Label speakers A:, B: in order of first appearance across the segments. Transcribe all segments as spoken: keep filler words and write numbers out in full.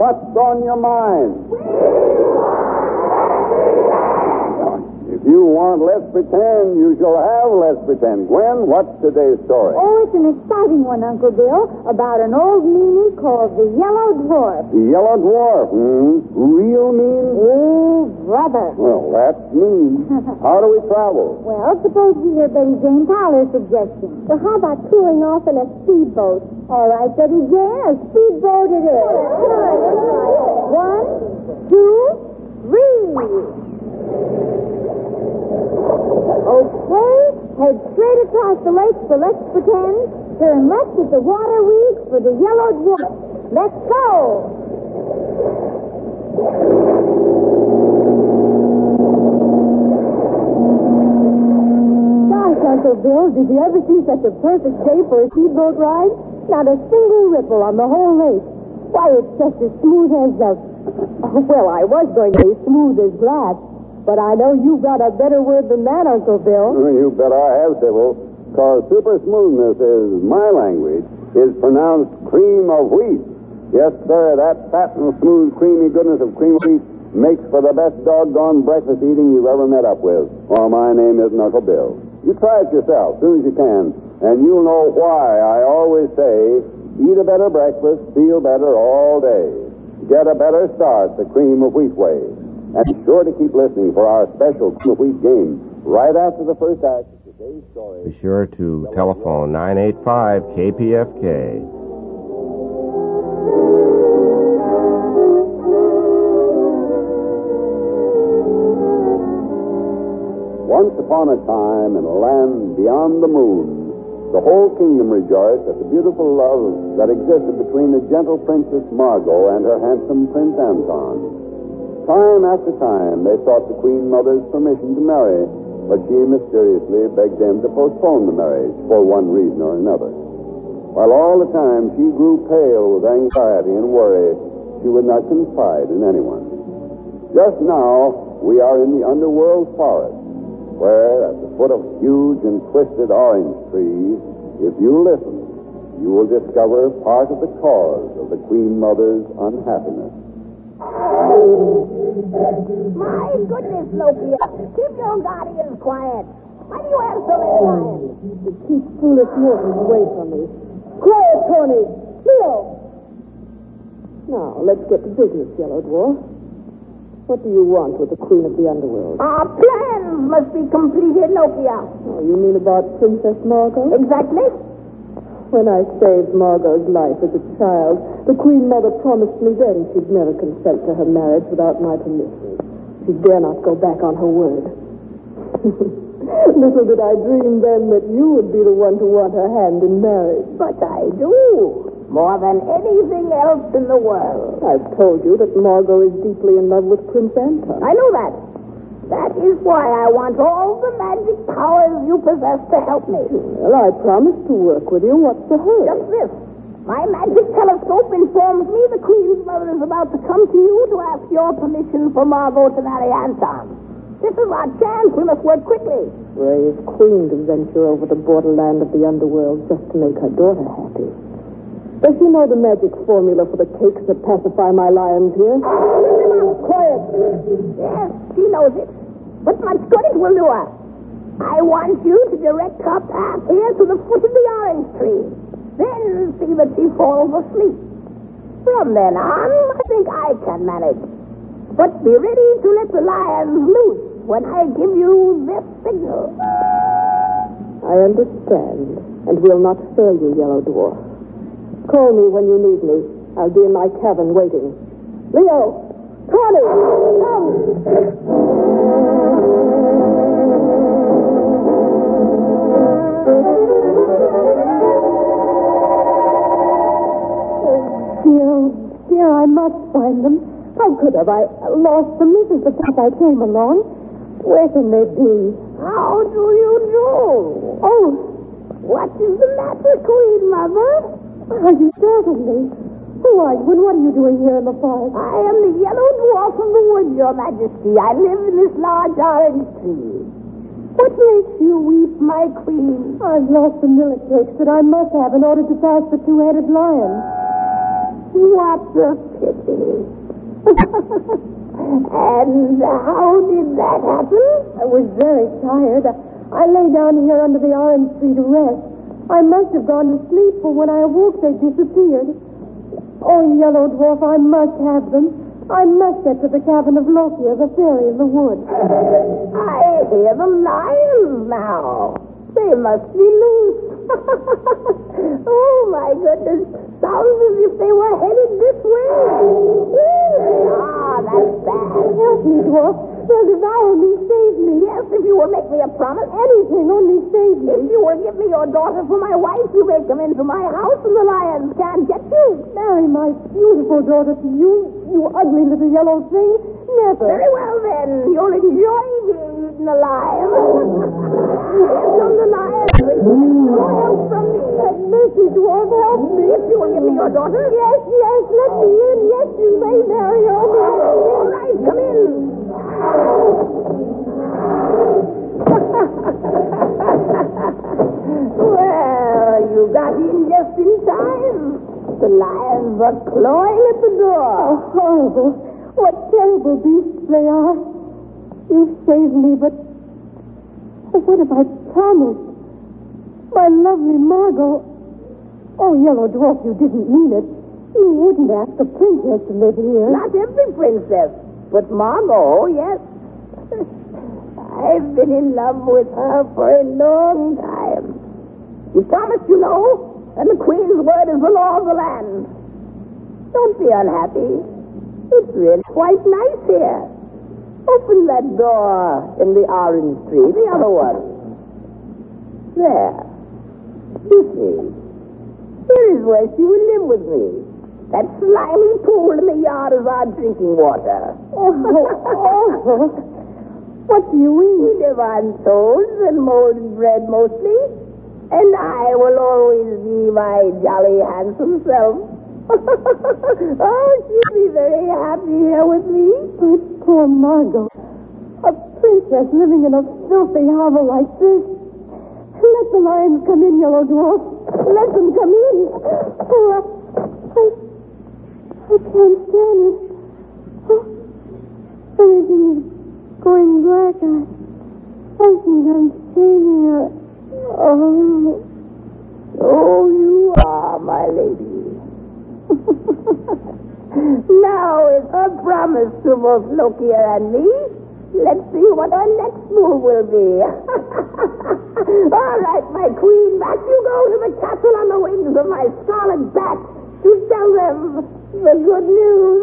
A: What's on your mind? If you want Let's Pretend, you shall have Let's Pretend. Gwen, what's today's story?
B: Oh, it's an exciting one, Uncle Bill, about an old meanie called the Yellow Dwarf.
A: The Yellow Dwarf, hmm? Real mean?
B: Oh, brother.
A: Well, that's mean. How do we travel?
B: Well, suppose we hear Betty Jane Tyler's suggestion.
C: Well, how about touring off in a speedboat?
B: All right, Betty Jane, a speedboat it is. One, two, three. Okay, head straight across the lake for Let's Pretend. Turn left at the water weeds for the Yellow Dwarf. Let's go! Gosh, Uncle Bill, did you ever see such a perfect day for a speedboat ride? Not a single ripple on the whole lake. Why, it's just as smooth as a... Well, I was going to say smooth as glass. But I know you've got a better word than that, Uncle Bill.
A: You bet I have, Sybil. Because super smoothness is my language, is pronounced cream of wheat. Yes, sir, that fat and smooth, creamy goodness of cream of wheat makes for the best doggone breakfast eating you've ever met up with. Well, my name isn't Uncle Bill. You try it yourself, as soon as you can, and you'll know why I always say, eat a better breakfast, feel better all day. Get a better start the cream of wheat way. And be sure to keep listening for our special Cream of Wheat game right after the first act of today's story.
D: Be sure to telephone nine eight five K P F K.
A: Once upon a time in a land beyond the moon, the whole kingdom rejoiced at the beautiful love that existed between the gentle Princess Margot and her handsome Prince Anton. Time after time, they sought the Queen Mother's permission to marry, but she mysteriously begged them to postpone the marriage for one reason or another. While all the time she grew pale with anxiety and worry, she would not confide in anyone. Just now, we are in the underworld forest, where, at the foot of a huge and twisted orange tree, if you listen, you will discover part of the cause of the Queen Mother's unhappiness.
C: My goodness, Loki, keep your guardians quiet. Why do you have so many lions?
B: To keep foolish mortals away from me. Quiet, Tony! Leo! Now, let's get to business, Yellow Dwarf. What do you want with the Queen of the Underworld?
C: Our plans must be completed, Nokia.
B: Oh, you mean about Princess Margot?
C: Exactly.
B: When I saved Margot's life as a child, the Queen Mother promised me then she'd never consent to her marriage without my permission. She dare not go back on her word. Little did I dream then that you would be the one to want her hand in marriage.
C: But I do. More than anything else in the world.
B: I've told you that Margot is deeply in love with Prince Anton.
C: I know that. That is why I want all the magic powers you possess to help me.
B: Well, I promised to work with you. What's the hurry?
C: Just this. My magic telescope informs me the Queen's Mother is about to come to you to ask your permission for Margot to marry Anton. This is our chance. We must work quickly.
B: Brave queen to venture over the borderland of the underworld just to make her daughter happy. Does she know the magic formula for the cakes that pacify my lions here?
C: Quiet. Yes, she knows it. But much good it will do her. I want you to direct her path here to the foot of the orange tree. Then see that she falls asleep. From then on, I think I can manage. But be ready to let the lions loose when I give you this signal.
B: I understand, and will not fail you, Yellow Dwarf. Call me when you need me. I'll be in my cabin waiting. Leo! Tony! Come! Oh, dear, dear, I must find them. How could have I lost them? This is the time I came along. Where can they be?
C: How do you do?
B: Oh,
C: what is the matter, Queen Mother?
B: Are you startled me? Who are you and what are you doing here in the forest?
C: I am the Yellow Dwarf of the wood, Your Majesty. I live in this large orange tree. What makes you weep, my queen?
B: I've lost the millet cakes that I must have in order to pass the two-headed lion.
C: What a pity. And how did that happen?
B: I was very tired. I lay down here under the orange tree to rest. I must have gone to sleep, for when I awoke, they disappeared. Oh, Yellow Dwarf, I must have them. I must get to the cabin of Loki, the fairy in the woods.
C: I hear the lions now. They must be loose. Oh, my goodness. Sounds as if they were headed this way. Ah, that's bad.
B: Help me, Dwarf. They'll devour me. Save me.
C: Yes, if you will make me a promise.
B: Anything, only save me.
C: If you will give me your daughter for my wife, you may come into my house and the lions can't get you.
B: Marry my beautiful daughter to you, you ugly little yellow thing. Never.
C: Very well, then. You'll enjoy being eaten alive. Here come the lions. No help from me.
B: Have mercy, Dwarf. Help me.
C: If you will give me your daughter.
B: Yes, yes. Let me in. Yes, you may marry her.
C: All right, come in. Well, you got in just in time. The lions were clawing at the door.
B: Oh, horrible. What terrible beasts they are. You've saved me, but what have I promised? My lovely Margot. Oh, Yellow Dwarf, you didn't mean it. You wouldn't ask the princess to live here.
C: Not every princess, but Margot, yes. I've been in love with her for a long time. You promised, you know, and the queen's word is the law of the land. Don't be unhappy. It's really quite nice here. Open that door in the orange tree, the other one. There. You see, here is where she will live with me. That slimy pool in the yard is our drinking water.
B: Oh, oh. What do you eat?
C: We live on toads and molded bread mostly, and I will always be my jolly handsome self. Oh, she'll be very happy here with me.
B: But poor Margot. A princess living in a filthy hovel like this. Let the lions come in, Yellow Dwarf. Let them come in. Oh, I, I, I can't stand it. Oh, everything is going black. I, I think I'm changing. I, oh.
C: Oh, you are, my lady. Now it's a promise to both Loki and me. Let's see what our next move will be. All right, my queen, back you go to the castle on the wings of my scarlet bat to tell them the good news.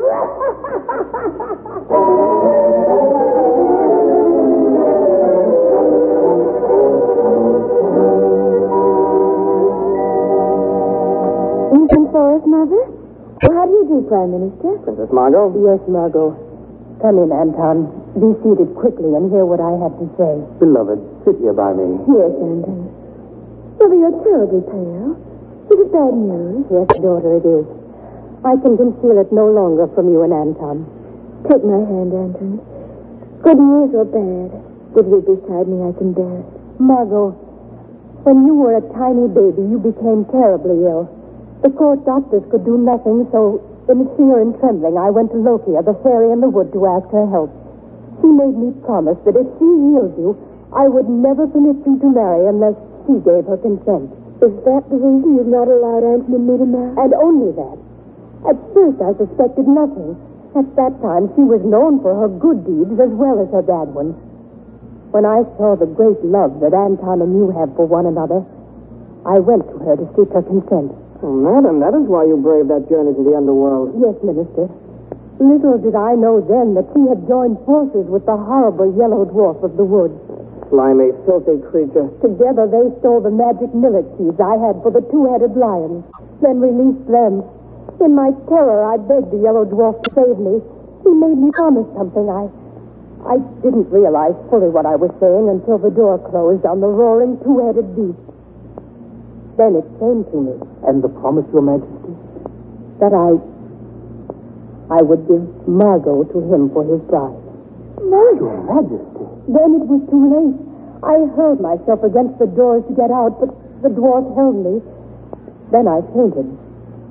B: Anything for us, Mother? Well, how do you do, Prime Minister?
E: Princess Margot?
B: Yes, Margot. Come in, Anton. Be seated quickly and hear what I have to say.
E: Beloved, sit here by me.
B: Yes, Anton. Mother, you're terribly pale. Is it bad news? Yes, daughter, it is. I can conceal it no longer from you and Anton. Take my hand, Anton. Good news or bad? With you beside me, I can bear it. Margot, when you were a tiny baby, you became terribly ill. The court doctors could do nothing, so in fear and trembling, I went to Lokia, the fairy in the wood, to ask her help. She made me promise that if she healed you, I would never permit you to marry unless she gave her consent. Is that the reason you've not allowed Anton and me to marry? And only that. At first, I suspected nothing. At that time, she was known for her good deeds as well as her bad ones. When I saw the great love that Anton and you have for one another, I went to her to seek her consent.
E: Oh, madam, that is why you braved that journey to the underworld.
B: Yes, Minister. Little did I know then that she had joined forces with the horrible Yellow Dwarf of the woods.
E: Slimy, filthy creature.
B: Together they stole the magic millet seeds I had for the two-headed lions, then released them. In my terror, I begged the Yellow Dwarf to save me. He made me promise something. I I didn't realize fully what I was saying until the door closed on the roaring two-headed beast. Then it came to me.
E: And the promise, Your Majesty?
B: That I... I would give Margot to him for his bride.
E: No, Your Majesty.
B: Then it was too late. I hurled myself against the doors to get out, but the dwarf held me. Then I fainted.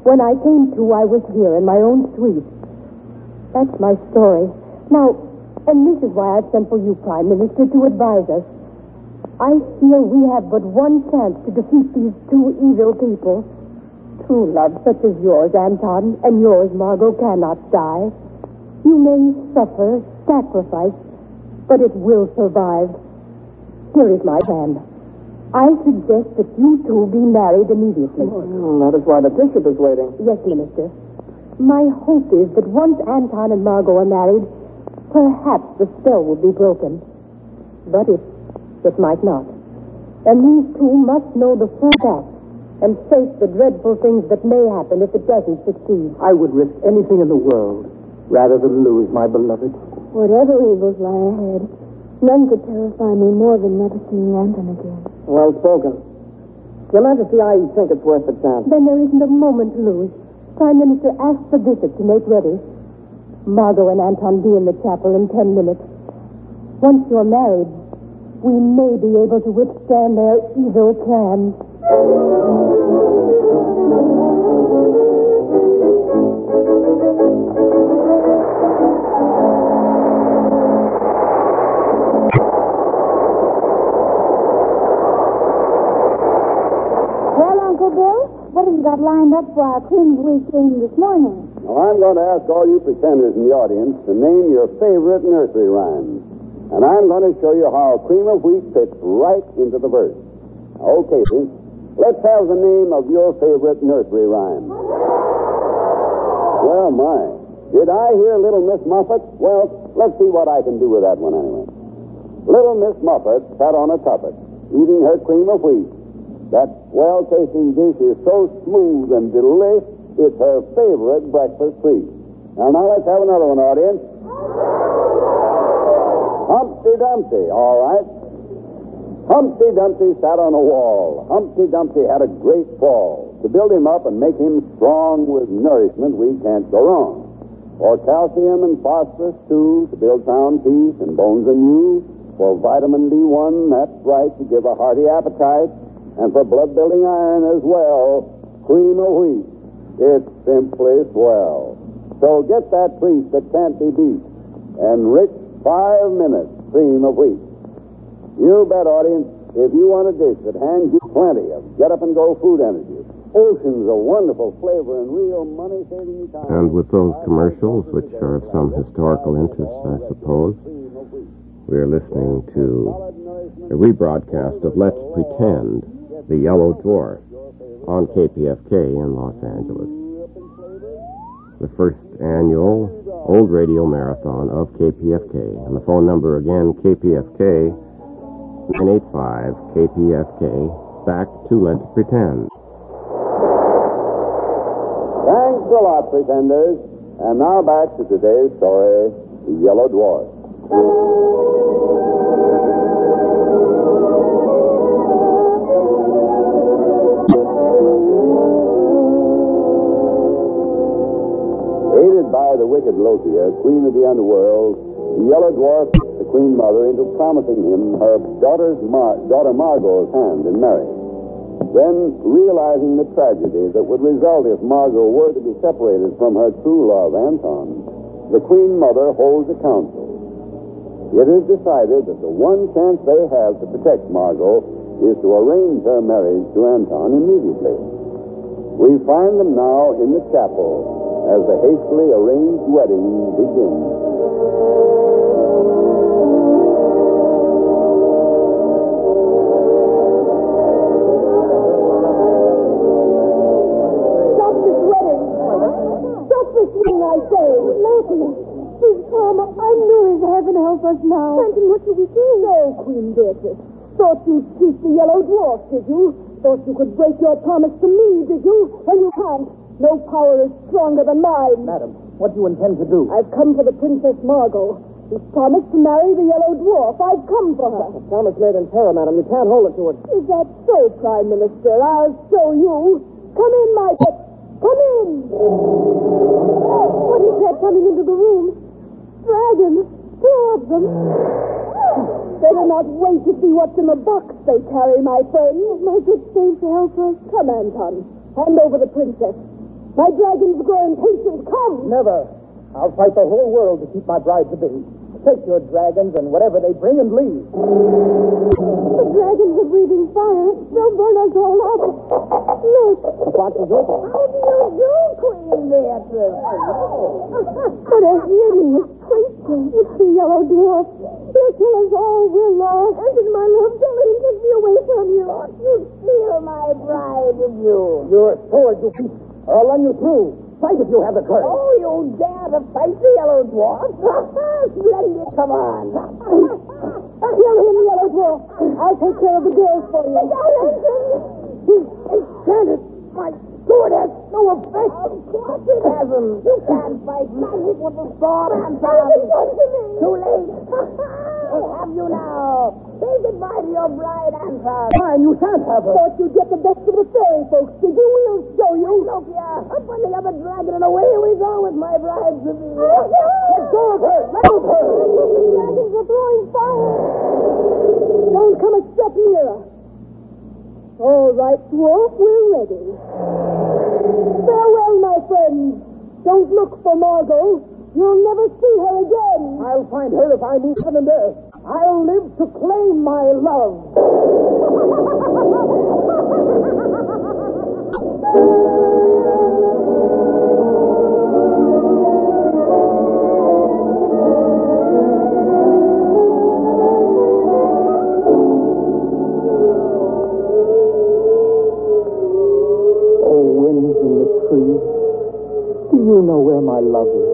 B: When I came to, I was here in my own suite. That's my story. Now, and this is why I've sent for you, Prime Minister, to advise us. I feel we have but one chance to defeat these two evil people. True love such as yours, Anton, and yours, Margot, cannot die. You may suffer, sacrifice, but it will survive. Here is my plan. I suggest that you two be married immediately.
E: Well, that is why the bishop is waiting.
B: Yes, Minister. My hope is that once Anton and Margot are married, perhaps the spell will be broken. But it, it might not. And these two must know the full fact and face the dreadful things that may happen if it doesn't succeed.
E: I would risk anything in the world rather than lose my beloved.
F: Whatever evils lie ahead, none could terrify me more than never seeing Anton again.
E: Well spoken. Your Majesty, I think it's worth the chance.
B: Then there isn't a moment to lose. Prime Minister, ask the bishop to make ready. Margot and Anton be in the chapel in ten minutes. Once you're married, we may be able to withstand their evil plans.
F: What have you got lined up for our Queen's Week game this morning?
A: Now, I'm going to ask all you pretenders in the audience to name your favorite nursery rhymes. And I'm going to show you how cream of wheat fits right into the verse. Okay, Vince, let's have the name of your favorite nursery rhyme. Well, my. Did I hear Little Miss Muffet? Well, let's see what I can do with that one anyway. Little Miss Muffet sat on a tuffet, eating her cream of wheat. That well-tasting dish is so smooth and delish, it's her favorite breakfast treat. Now, now let's have another one, audience. Humpty Dumpty, all right. Humpty Dumpty sat on a wall. Humpty Dumpty had a great fall. To build him up and make him strong with nourishment, we can't go wrong. For calcium and phosphorus, too, to build sound teeth and bones anew. For vitamin B one, that's right, to give a hearty appetite. And for blood-building iron as well, cream of wheat. It's simply swell. So get that treat that can't be beat. And rich five minutes cream of wheat. You bet, audience, if you want a dish that hands you plenty of get-up-and-go food energy, oceans of wonderful flavor and real money-saving time.
D: And with those commercials, which are of some historical interest, I suppose, we're listening to a rebroadcast of Let's Pretend, The Yellow Dwarf, on K P F K in Los Angeles. The first annual Old Radio Marathon of K P F K. And the phone number again, K P F K, nine eight five K P F K. Back to Let's Pretend.
A: Thanks a lot, pretenders. And now back to today's story, The Yellow Dwarf. Aided by the wicked Lokia, queen of the underworld, the Yellow Dwarf took the queen mother into promising him her daughter's Mar- daughter Margot's hand in marriage. Then, realizing the tragedy that would result if Margot were to be separated from her true love, Anton, the queen mother holds a council. It is decided that the one chance they have to protect Margot is to arrange her marriage to Anton immediately. We find them now in the chapel as the hastily arranged wedding begins.
B: Stop this wedding! Stop this thing, I say! Loki! Big Tom, I knew his heaven help us now. Quentin, what did you do? No, Queen Beatrice. Thought you'd keep the Yellow Dwarf, did you? Thought you could break your promise to me, did you? Well, you can't. No power is stronger than mine.
E: Madam, what do you intend to do?
B: I've come for the Princess Margot. She's promised to marry the Yellow Dwarf. I've come for her.
E: A promise made in terror, madam. You can't hold it to it.
B: Is that so, Prime Minister? I'll show you. Come in, my pet. Come in. Oh, what is that coming into the room? Dragons. Two of them. Better not wait to see what's in the box they carry, my friend. My good saints help us. Come, Anton. Hand over the princess. My dragon's growing patient. Come!
G: Never. I'll fight the whole world to keep my bride to be. Take your dragons and whatever they bring and leave.
B: The dragons are breathing fire. They'll burn us all up. Look.
G: What is it?
C: How do you do, Queen Beatrice?
B: What a hideous creature. It's the yellow dwarf. He'll kill us all. We're lost. And my love, don't let him take me away from you.
C: Thought you'd steal my bride, did you?
G: Your sword, you beast, or I'll run you through. Fight if you have the courage.
C: Oh, you dare to fight the yellow dwarf? Splendid, come on.
B: Kill him, yellow dwarf. I'll take care of the girls for you.
C: He's enchanted. My sword has no effect. Of course it hasn't. You can't fight magic with the sword. I'm sorry. Too late. I have you now. Say goodbye to your bride, Anton.
G: Fine, you shan't have her.
B: Thought you'd get the best of the fairy folks, did you? We'll show you.
C: Pinocchio, up on the other dragon and away we go with my bride to be.
G: Let go of her. Let go of her.
B: The dragons are throwing fire. Don't come a step nearer. All right, dwarf, we're ready. Farewell, my friends. Don't look for Margot. You'll never see her again.
G: I'll find her if I move heaven and earth. I'll live to claim my love. Oh, winds in the trees, do you know where my love is?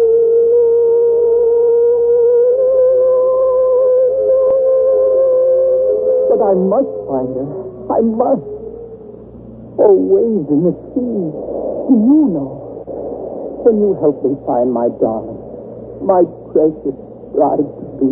G: I must find her. I must. Oh, waves in the sea. Do you know? Can you help me find my darling, my precious bride to be?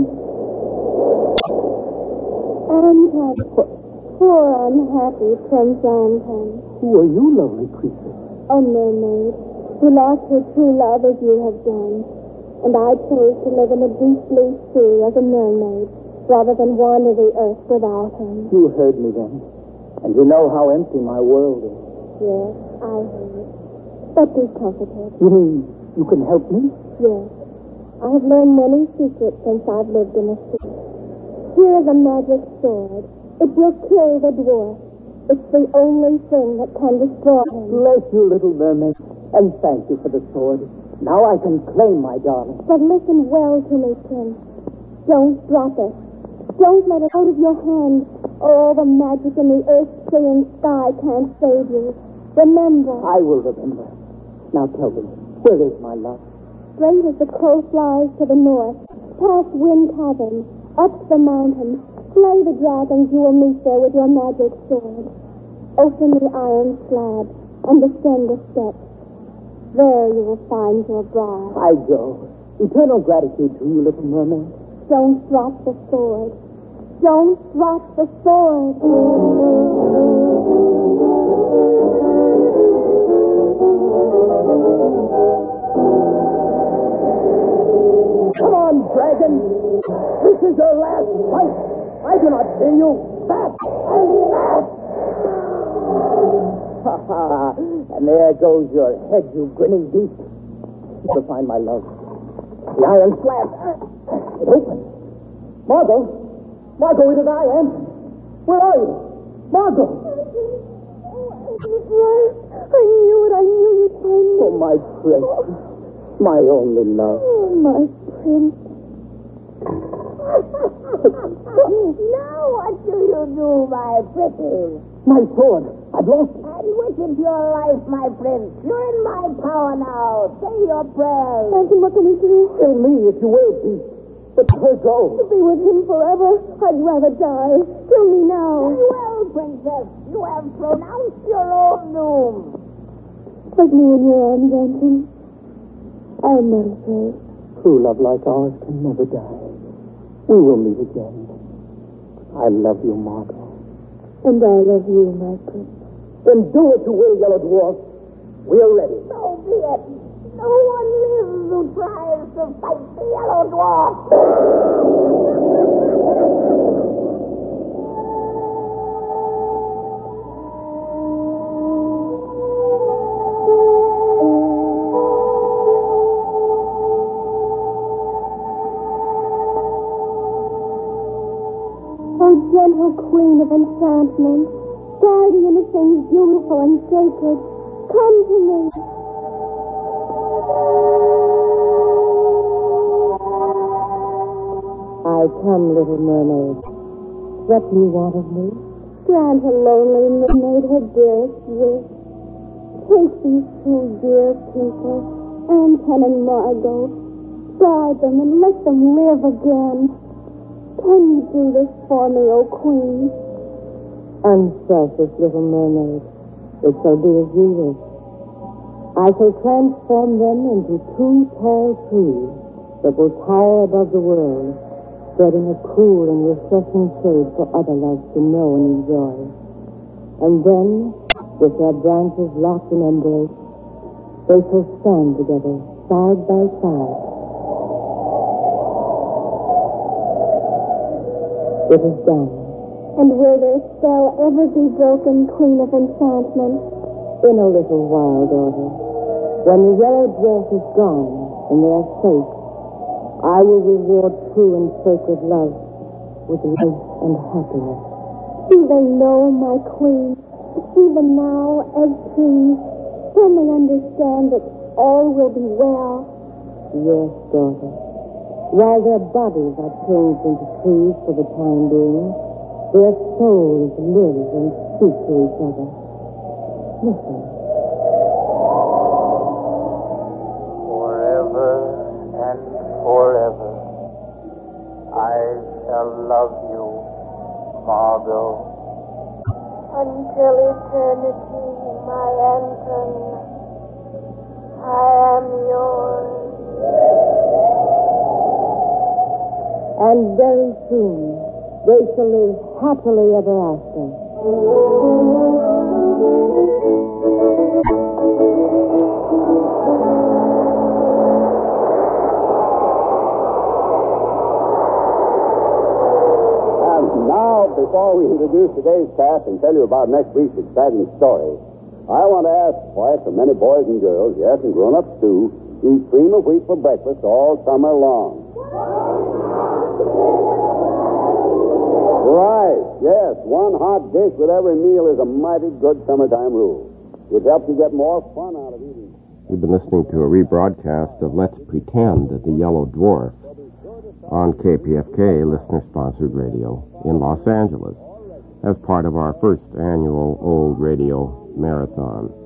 F: Anton. Poor unhappy Prince Anton.
G: Who are you, lovely creature?
F: A mermaid who lost her true love as you have done. And I chose to live in the deep blue sea as a mermaid, rather than wander the earth without him.
G: You heard me then, and you know how empty my world is.
F: Yes, I heard. But be comforted.
G: You mean you can help me?
F: Yes. I have learned many secrets since I've lived in the sea. Here is a magic sword. It will kill the dwarf. It's the only thing that can destroy him.
G: Bless you, little mermaid, and thank you for the sword. Now I can claim my darling.
F: But listen well to me, Prince. Don't drop it. Don't let it out of your hand, or all the magic in the earth, sea, and sky can't save you. Remember.
G: I will remember. Now tell me, where is my love?
F: Straight as the crow flies to the north, past Wind Cavern, up the mountain, slay the dragons you will meet there with your magic sword. Open the iron slab and descend the steps. There you will find your bride.
G: I go. Eternal gratitude to you, little mermaid.
F: Don't drop the sword. Don't drop the sword.
G: Come on, dragon. This is your last fight. I do not see you. Back and back. Ha ha. And there goes your head, you grinning beast. You'll find my love. The iron slab. It opens. Margot. Margot, it is I, Anton. Where are you? Margot.
B: Oh, I was right. I knew it. I knew you'd find me.
G: Oh, my precious. My only love.
B: Oh, my prince.
C: Now what do you do, my pretty?
G: My sword. I've lost it.
C: And with it your life, my prince. You're in my power now. Say your prayers.
B: Anton, what can we do?
G: Kill me if you will, beast. But let her go.
B: To be with him forever, I'd rather die. Kill me now.
C: Very well, princess. You have pronounced your own doom.
F: Take me in your arms, Anton. I'm not afraid.
G: True love like ours can never die. We will meet again. I love you, Margot.
F: And I love you, my prince.
G: Then do what you will, Yellow Dwarf. We are ready.
C: So be it. No one lives who tries to fight the Yellow Dwarf.
F: O gentle queen of enchantment, guardian of things beautiful and sacred, come to me.
B: I come, little mermaid. What do you want of me?
F: Grant a lonely mermaid her dearest wish. Take these two dear people, Anton and Margot, guide them and let them live again. Can you do this for me, O Queen?
B: Unselfish little mermaid, it shall be as you wish. I shall transform them into two tall trees that will tower above the world, spreading a cool and refreshing shade for other loves to know and enjoy. And then, with their branches locked in embrace, they shall stand together, side by side. It is done.
F: And will their spell ever be broken, Queen of Enchantment?
B: In a little while, daughter, when the yellow dwarf is gone and they are safe, I will reward true and sacred love with life and happiness.
F: Do they know, my Queen, even now, as trees, can they understand that all will be well?
B: Yes, daughter. While their bodies are changed into trees for the time being, their souls live and speak to each other. Listen.
H: Forever and forever, I shall love you, Margot.
F: Until eternity, my Anton, I am yours.
B: And very soon, they shall live happily ever after.
A: And now, before we introduce today's cast and tell you about next week's exciting story, I want to ask why so many boys and girls, yes, and grown-ups too, eat cream of wheat for breakfast all summer long. Right, yes, one hot dish with every meal is a mighty good summertime rule. It helps you get more fun out of eating.
D: You've been listening to a rebroadcast of Let's Pretend at the Yellow Dwarf on K P F K, listener-sponsored radio in Los Angeles, as part of our first annual Old Radio Marathon.